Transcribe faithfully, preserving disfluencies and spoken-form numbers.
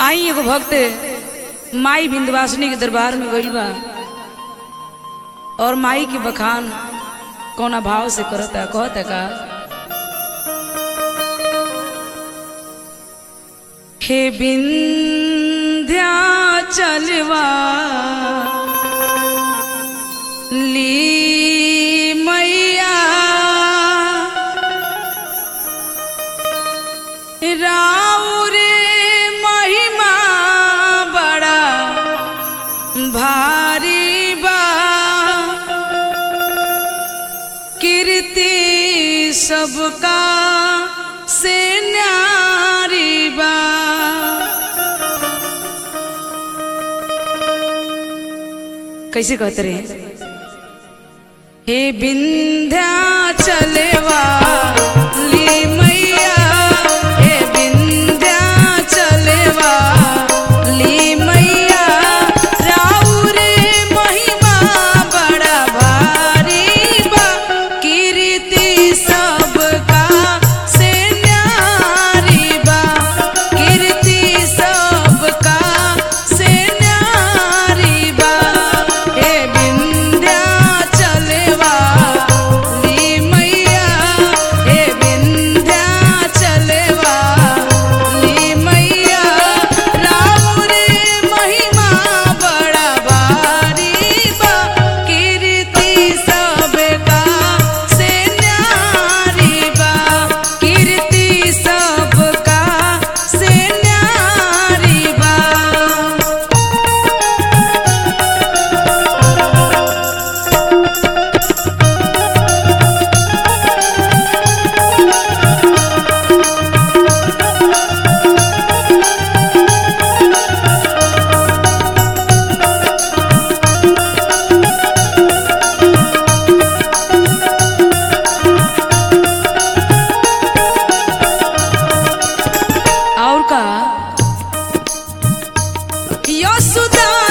आई एगो भक्त माई विंध्यवासिनी के दरबार में गइल बा और माई के बखान कौना भाव से करता कहता का हे विंध्याचलवा ली मैया राउर महिमा बड़ा भारी बा कीर्ति सबका से न्यारी बा। कैसे कहते रहे हे विंध्याचलवा ली मैया हे विंध्याचलवा ली मैया राउर महिमा बड़ा भारी बा कीर्ति सबका से न्यारी बा कीर्ति सबका से न्यारी बा। हे विंध्याचलवा ली मैया हे विंध्याचलवा ली मैया राउर महिमा बड़ा भारी बा कीर्ति सबका से न्यारी बा कीर्ति सबका से न्यारी बा। और का यशोदा